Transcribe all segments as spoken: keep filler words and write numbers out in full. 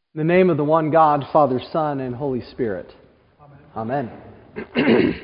In the name of the one God, Father, Son, and Holy Spirit. Amen. Amen.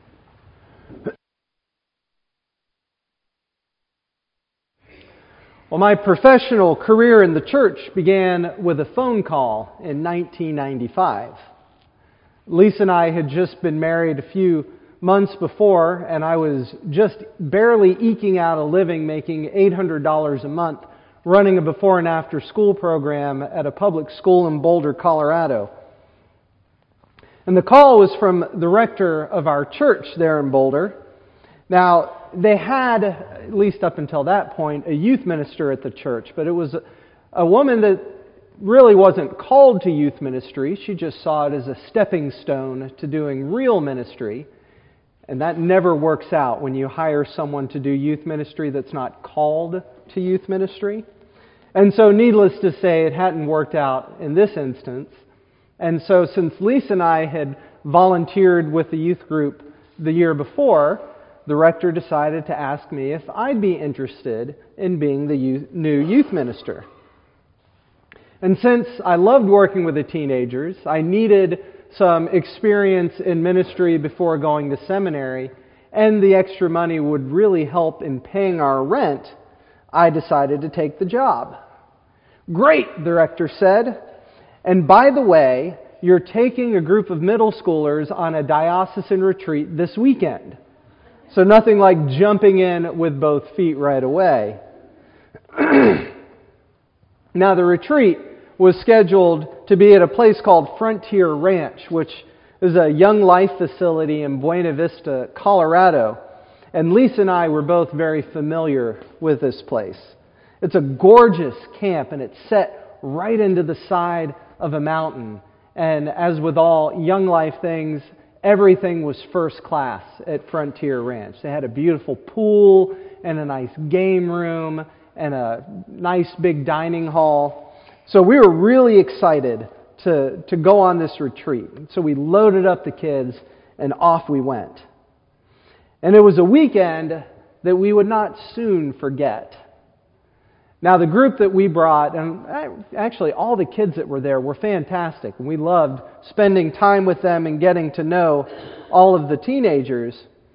Well, my professional career in the church began with a phone call in nineteen ninety-five. Lisa and I had just been married a few months before, and I was just barely eking out a living, making eight hundred dollars a month, running a before and after school program at a public school in Boulder, Colorado. And the call was from the rector of our church there in Boulder. Now, they had, at least up until that point, a youth minister at the church, but it was a, a woman that really wasn't called to youth ministry. She just saw it as a stepping stone to doing real ministry. And that never works out when you hire someone to do youth ministry that's not called to youth ministry. And so, needless to say, it hadn't worked out in this instance. And so, since Lisa and I had volunteered with the youth group the year before, the rector decided to ask me if I'd be interested in being the youth, new youth minister. And since I loved working with the teenagers, I needed some experience in ministry before going to seminary, and the extra money would really help in paying our rent, I decided to take the job. Great, the rector said. And by the way, you're taking a group of middle schoolers on a diocesan retreat this weekend. So nothing like jumping in with both feet right away. Now the retreat was scheduled to be at a place called Frontier Ranch, which is a young life facility in Buena Vista, Colorado. And Lisa and I were both very familiar with this place. It's a gorgeous camp, and it's set right into the side of a mountain. And as with all young life things, everything was first class at Frontier Ranch. They had a beautiful pool and a nice game room and a nice big dining hall. So we were really excited to, to go on this retreat. So we loaded up the kids and off we went. And it was a weekend that we would not soon forget. Now the group that we brought, and actually all the kids that were there were fantastic. And we loved spending time with them and getting to know all of the teenagers.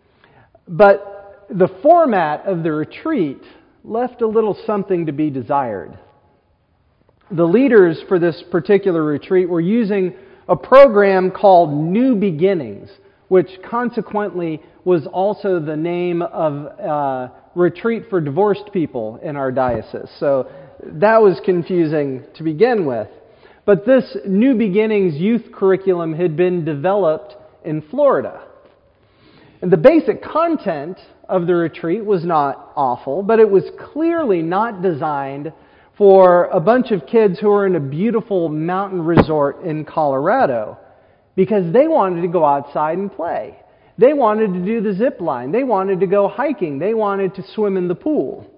But the format of the retreat left a little something to be desired. The leaders for this particular retreat were using a program called New Beginnings, which consequently was also the name of a retreat for divorced people in our diocese. So that was confusing to begin with. But this New Beginnings youth curriculum had been developed in Florida. And the basic content of the retreat was not awful, but it was clearly not designed for a bunch of kids who were in a beautiful mountain resort in Colorado, because they wanted to go outside and play. They wanted to do the zip line. They wanted to go hiking. They wanted to swim in the pool.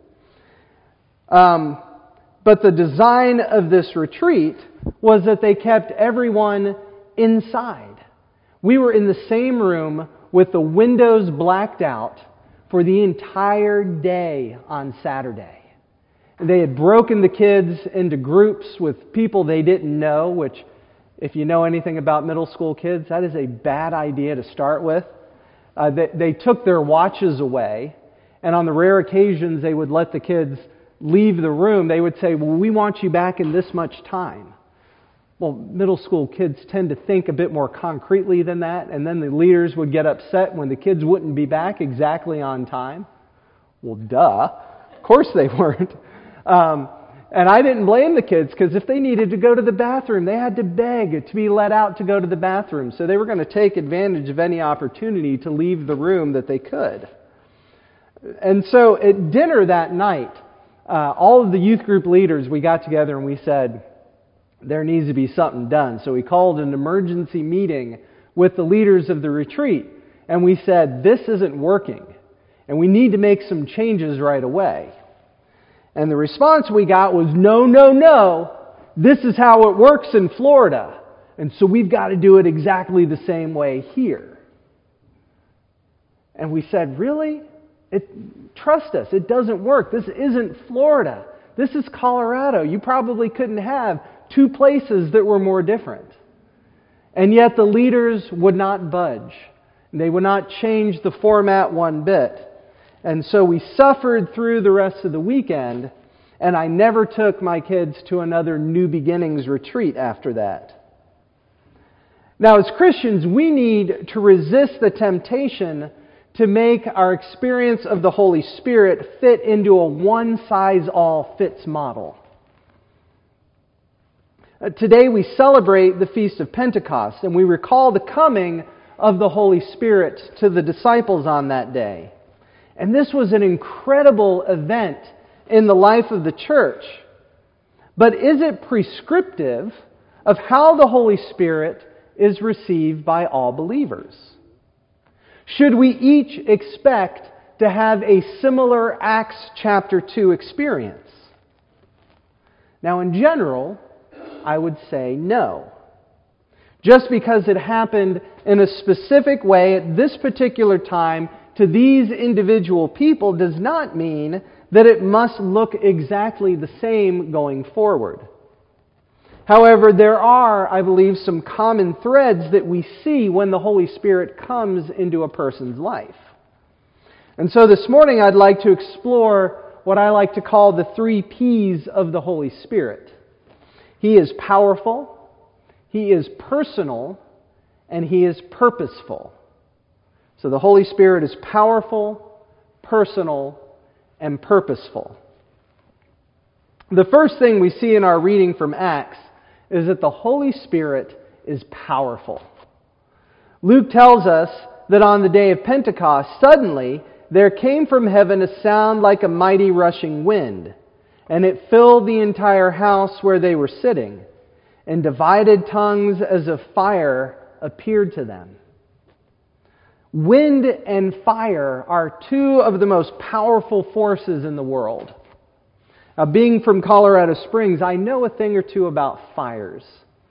Um, but the design of this retreat was that they kept everyone inside. We were in the same room with the windows blacked out for the entire day on Saturday. They had broken the kids into groups with people they didn't know, which, if you know anything about middle school kids, that is a bad idea to start with. Uh, they, they took their watches away, and on the rare occasions they would let the kids leave the room. They would say, well, we want you back in this much time. Well, middle school kids tend to think a bit more concretely than that, and then the leaders would get upset when the kids wouldn't be back exactly on time. Well, duh. Of course they weren't. Um, and I didn't blame the kids, because if they needed to go to the bathroom, they had to beg to be let out to go to the bathroom. So they were going to take advantage of any opportunity to leave the room that they could. And so at dinner that night, uh, all of the youth group leaders, we got together and we said, there needs to be something done. So we called an emergency meeting with the leaders of the retreat. And we said, this isn't working. And we need to make some changes right away. And the response we got was, no, no, no, this is how it works in Florida. And so we've got to do it exactly the same way here. And we said, really? It, trust us, it doesn't work. This isn't Florida. This is Colorado. You probably couldn't have two places that were more different. And yet the leaders would not budge. They would not change the format one bit. And so we suffered through the rest of the weekend, and I never took my kids to another New Beginnings retreat after that. Now, as Christians, we need to resist the temptation to make our experience of the Holy Spirit fit into a one-size-all-fits model. Today we celebrate the Feast of Pentecost, and we recall the coming of the Holy Spirit to the disciples on that day. And this was an incredible event in the life of the church. But is it prescriptive of how the Holy Spirit is received by all believers? Should we each expect to have a similar Acts chapter two experience? Now, in general, I would say no. Just because it happened in a specific way at this particular time to these individual people does not mean that it must look exactly the same going forward. However, there are, I believe, some common threads that we see when the Holy Spirit comes into a person's life. And so this morning I'd like to explore what I like to call the three P's of the Holy Spirit. He is powerful, He is personal, and He is purposeful. So the Holy Spirit is powerful, personal, and purposeful. The first thing we see in our reading from Acts is that the Holy Spirit is powerful. Luke tells us that on the day of Pentecost, suddenly there came from heaven a sound like a mighty rushing wind, and it filled the entire house where they were sitting, and divided tongues as of fire appeared to them. Wind and fire are two of the most powerful forces in the world. Now, being from Colorado Springs, I know a thing or two about fires.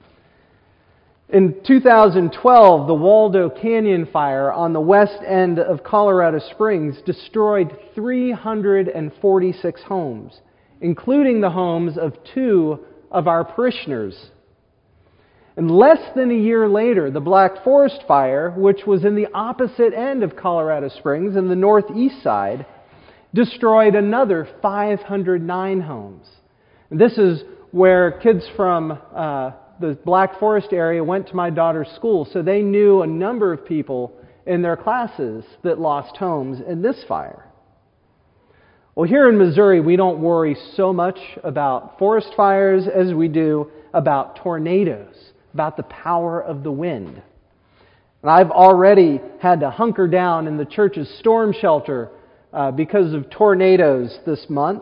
In two thousand twelve, the Waldo Canyon fire on the west end of Colorado Springs destroyed three hundred forty-six homes, including the homes of two of our parishioners. And less than a year later, the Black Forest Fire, which was in the opposite end of Colorado Springs, in the northeast side, destroyed another five hundred nine homes. And this is where kids from uh, the Black Forest area went to my daughter's school, so they knew a number of people in their classes that lost homes in this fire. Well, here in Missouri, we don't worry so much about forest fires as we do about tornadoes, about the power of the wind. And I've already had to hunker down in the church's storm shelter uh, because of tornadoes this month.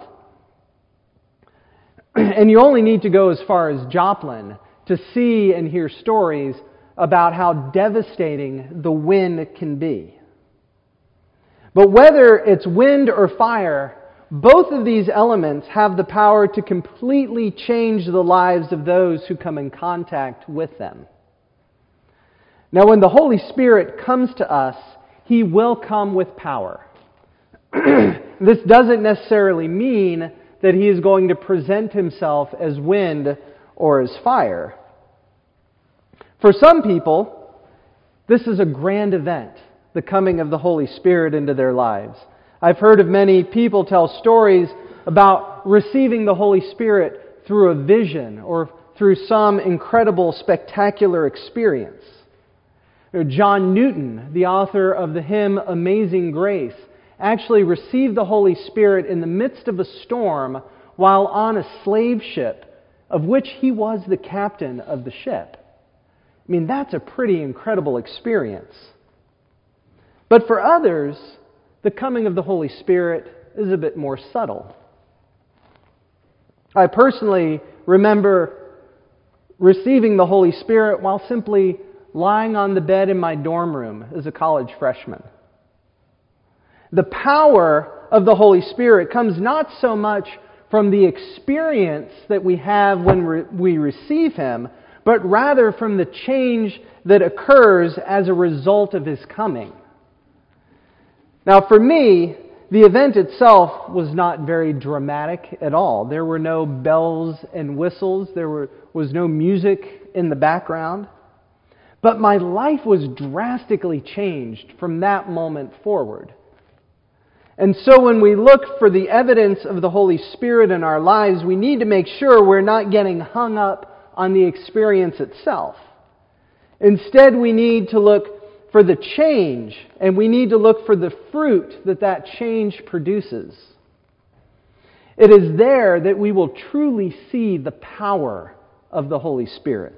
And you only need to go as far as Joplin to see and hear stories about how devastating the wind can be. But whether it's wind or fire, both of these elements have the power to completely change the lives of those who come in contact with them. Now, when the Holy Spirit comes to us, He will come with power. This doesn't necessarily mean that He is going to present Himself as wind or as fire. For some people, this is a grand event, the coming of the Holy Spirit into their lives. I've heard of many people tell stories about receiving the Holy Spirit through a vision or through some incredible, spectacular experience. John Newton, the author of the hymn Amazing Grace, actually received the Holy Spirit in the midst of a storm while on a slave ship, of which he was the captain of the ship. I mean, that's a pretty incredible experience. But for others, the coming of the Holy Spirit is a bit more subtle. I personally remember receiving the Holy Spirit while simply lying on the bed in my dorm room as a college freshman. The power of the Holy Spirit comes not so much from the experience that we have when re- we receive Him, but rather from the change that occurs as a result of His coming. Now, for me, the event itself was not very dramatic at all. There were no bells and whistles. There were, was no music in the background. But my life was drastically changed from that moment forward. And so when we look for the evidence of the Holy Spirit in our lives, we need to make sure we're not getting hung up on the experience itself. Instead, we need to look for the change, and we need to look for the fruit that that change produces. It is there that we will truly see the power of the Holy Spirit.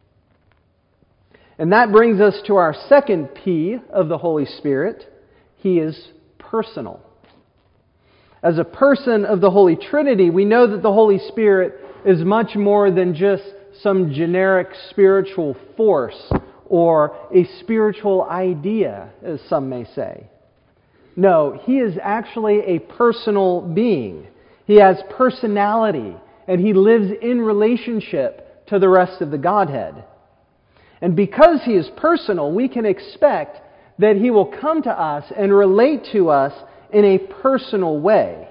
And that brings us to our second P of the Holy Spirit. He is personal. As a person of the Holy Trinity, we know that the Holy Spirit is much more than just some generic spiritual force or a spiritual idea, as some may say. No, He is actually a personal being. He has personality, and He lives in relationship to the rest of the Godhead. And because He is personal, we can expect that He will come to us and relate to us in a personal way.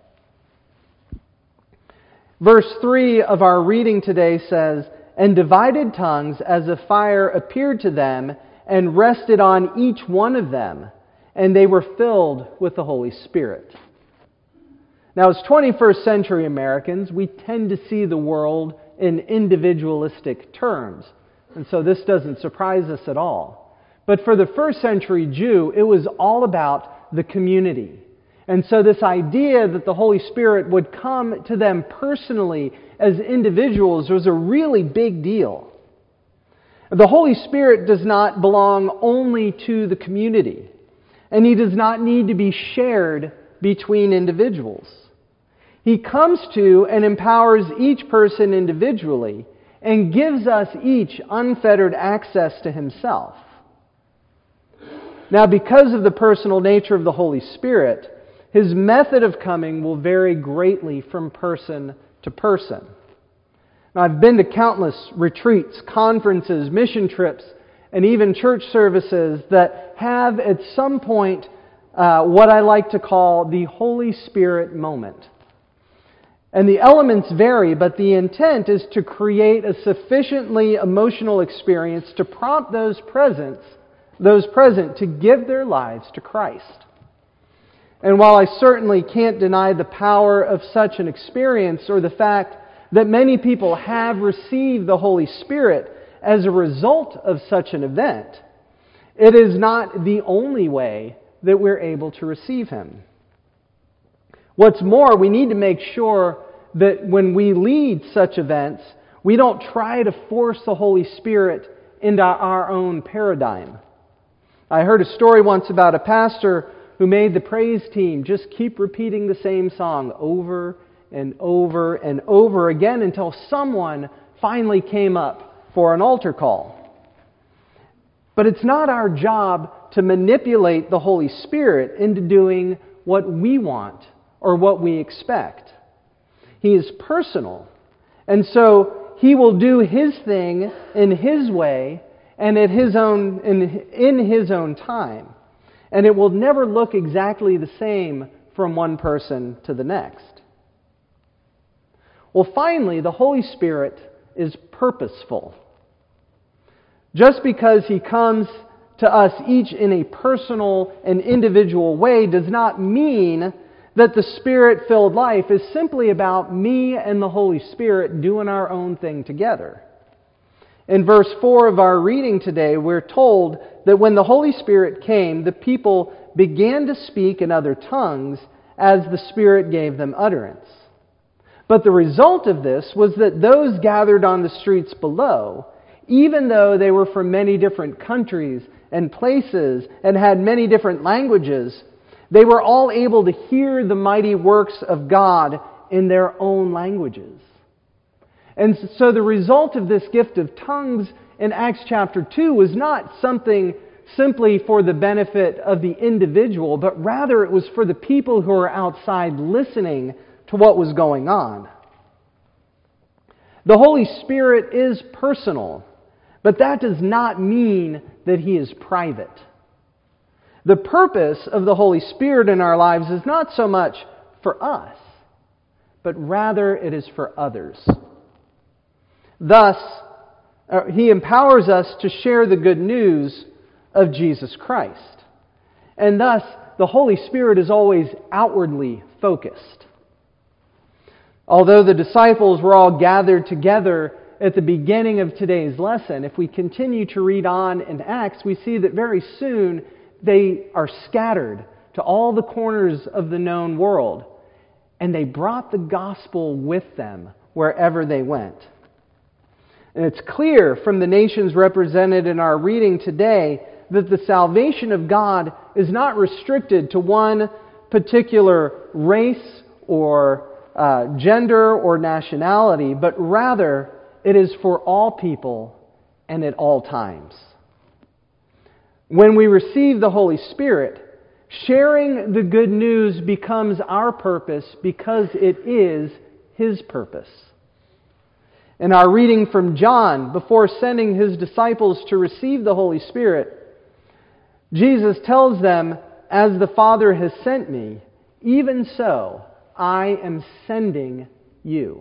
Verse three of our reading today says, "And divided tongues as a fire appeared to them and rested on each one of them, and they were filled with the Holy Spirit." Now, as twenty-first century Americans, we tend to see the world in individualistic terms, and so this doesn't surprise us at all. But for the first century Jew, it was all about the community. And so this idea that the Holy Spirit would come to them personally as individuals was a really big deal. The Holy Spirit does not belong only to the community, and He does not need to be shared between individuals. He comes to and empowers each person individually and gives us each unfettered access to Himself. Now, because of the personal nature of the Holy Spirit, His method of coming will vary greatly from person to person. Now, I've been to countless retreats, conferences, mission trips, and even church services that have at some point uh, what I like to call the Holy Spirit moment. And the elements vary, but the intent is to create a sufficiently emotional experience to prompt those present, those present to give their lives to Christ. And while I certainly can't deny the power of such an experience or the fact that many people have received the Holy Spirit as a result of such an event, it is not the only way that we're able to receive Him. What's more, we need to make sure that when we lead such events, we don't try to force the Holy Spirit into our own paradigm. I heard a story once about a pastor who made the praise team just keep repeating the same song over and over and over again until someone finally came up for an altar call. But it's not our job to manipulate the Holy Spirit into doing what we want or what we expect. He is personal, and so He will do His thing in His way and at His own in, in His own time. And it will never look exactly the same from one person to the next. Well, finally, the Holy Spirit is purposeful. Just because He comes to us each in a personal and individual way does not mean that the Spirit-filled life is simply about me and the Holy Spirit doing our own thing together. In verse four of our reading today, we're told that when the Holy Spirit came, the people began to speak in other tongues as the Spirit gave them utterance. But the result of this was that those gathered on the streets below, even though they were from many different countries and places and had many different languages, they were all able to hear the mighty works of God in their own languages. And so the result of this gift of tongues in Acts chapter two was not something simply for the benefit of the individual, but rather it was for the people who were outside listening to what was going on. The Holy Spirit is personal, but that does not mean that He is private. The purpose of the Holy Spirit in our lives is not so much for us, but rather it is for others. Thus, uh, He empowers us to share the good news of Jesus Christ. And thus, the Holy Spirit is always outwardly focused. Although the disciples were all gathered together at the beginning of today's lesson, if we continue to read on in Acts, we see that very soon they are scattered to all the corners of the known world, and they brought the gospel with them wherever they went. And it's clear from the nations represented in our reading today that the salvation of God is not restricted to one particular race or uh, gender or nationality, but rather it is for all people and at all times. When we receive the Holy Spirit, sharing the good news becomes our purpose because it is His purpose. In our reading from John, before sending His disciples to receive the Holy Spirit, Jesus tells them, "As the Father has sent me, even so I am sending you."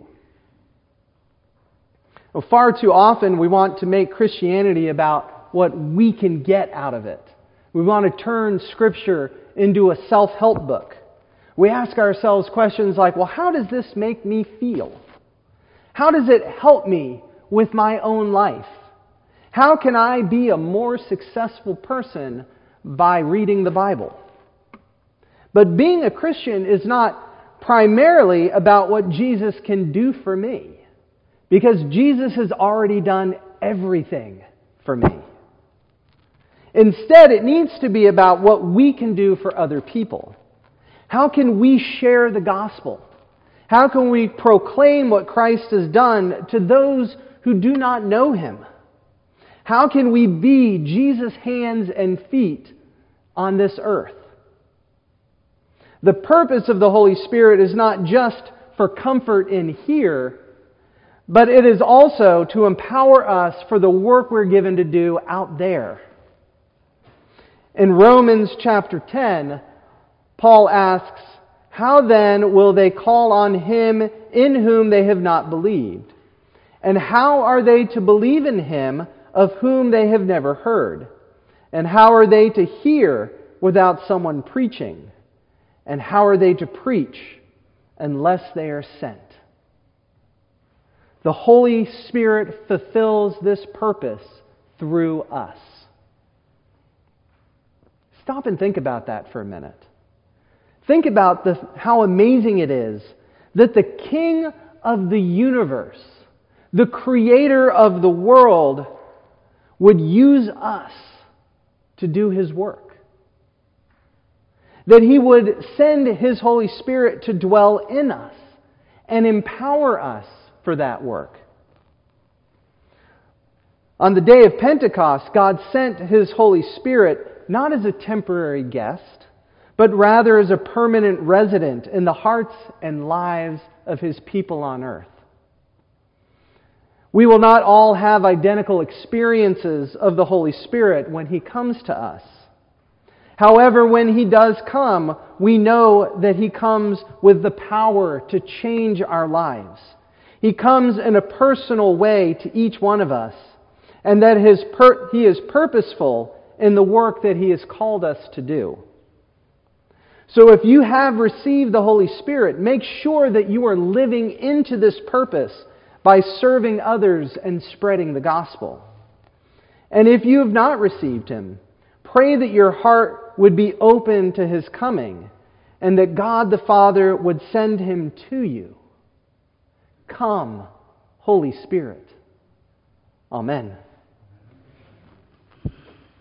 Well, far too often we want to make Christianity about what we can get out of it. We want to turn Scripture into a self-help book. We ask ourselves questions like, well, how does this make me feel? How does it help me with my own life? How can I be a more successful person by reading the Bible? But being a Christian is not primarily about what Jesus can do for me, because Jesus has already done everything for me. Instead, it needs to be about what we can do for other people. How can we share the gospel? How can we proclaim what Christ has done to those who do not know Him? How can we be Jesus' hands and feet on this earth? The purpose of the Holy Spirit is not just for comfort in here, but it is also to empower us for the work we're given to do out there. In Romans chapter ten, Paul asks, "How then will they call on Him in whom they have not believed? And how are they to believe in Him of whom they have never heard? And how are they to hear without someone preaching? And how are they to preach unless they are sent?" The Holy Spirit fulfills this purpose through us. Stop and think about that for a minute. Think about the, how amazing it is that the King of the universe, the Creator of the world, would use us to do His work. That He would send His Holy Spirit to dwell in us and empower us for that work. On the day of Pentecost, God sent His Holy Spirit not as a temporary guest, but rather as a permanent resident in the hearts and lives of His people on earth. We will not all have identical experiences of the Holy Spirit when He comes to us. However, when He does come, we know that He comes with the power to change our lives. He comes in a personal way to each one of us, and that his per- He is purposeful in the work that He has called us to do. So if you have received the Holy Spirit, make sure that you are living into this purpose by serving others and spreading the gospel. And if you have not received Him, pray that your heart would be open to His coming and that God the Father would send Him to you. Come, Holy Spirit. Amen.